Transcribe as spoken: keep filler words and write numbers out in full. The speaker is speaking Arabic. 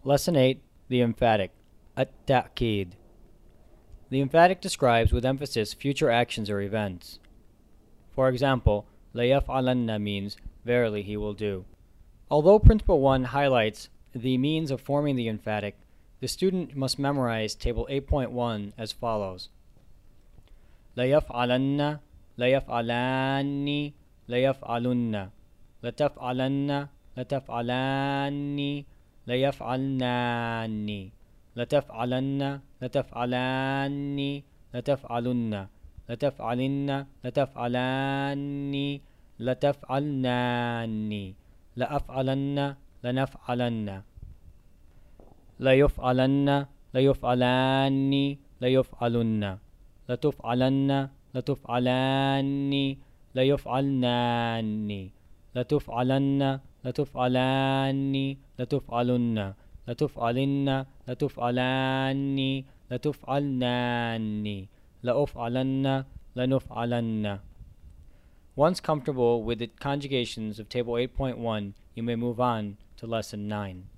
Lesson eight. The emphatic. At-ta'kid. The emphatic describes with emphasis future actions or events. For example, لَيَفْعَلَنَّ means verily he will do. Although Principle one highlights the means of forming the emphatic, the student must memorize Table eight point one as follows. لَيَفْعَلَنَّ لَيَفْعَلَانِّ لَيَفْعَلُنَّ لَتَفْعَلَنَّ لَتَفْعَلَانِّ لَيَفْعَلْنَانِ لَتَفْعَلَنَّ لَتَفْعَلَانِّ لَتَفْعَلُنَّ لَتَفْعَلِنَّ لَتَفْعَلَانِّ لَتَفْعَلْنَانِ لَأَفْعَلَنَّ لَنَفْعَلَنَّ لَيُفْعَلَنَّ لَيُفْعَلَانِّ لَيُفْعَلُنَّ لَتُفْعَلَنَّ لَتُفْعَلَانِّ لَيُفْعَلْنَانِ لَتُفْعَلَنَّ لَتُفْعَلَانِّ لَتُفْعَلُنَّ لَتُفْعَلِنَّ لَتُفْعَلَانِّ لَتُفْعَلْنَانِ لَأُفْعَلَنَّ لَنُفْعَلَنَّ. Once comfortable with the conjugations of Table eight point one, you may move on to Lesson nine.